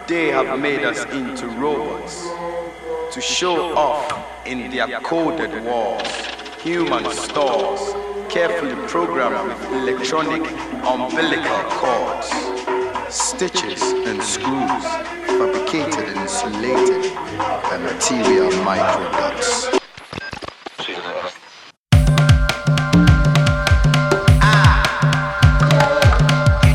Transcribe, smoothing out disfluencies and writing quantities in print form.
They have made us into robots to show off in their coded walls, human stores, carefully programmed with electronic umbilical cords, stitches and screws, fabricated and insulated by material microduct.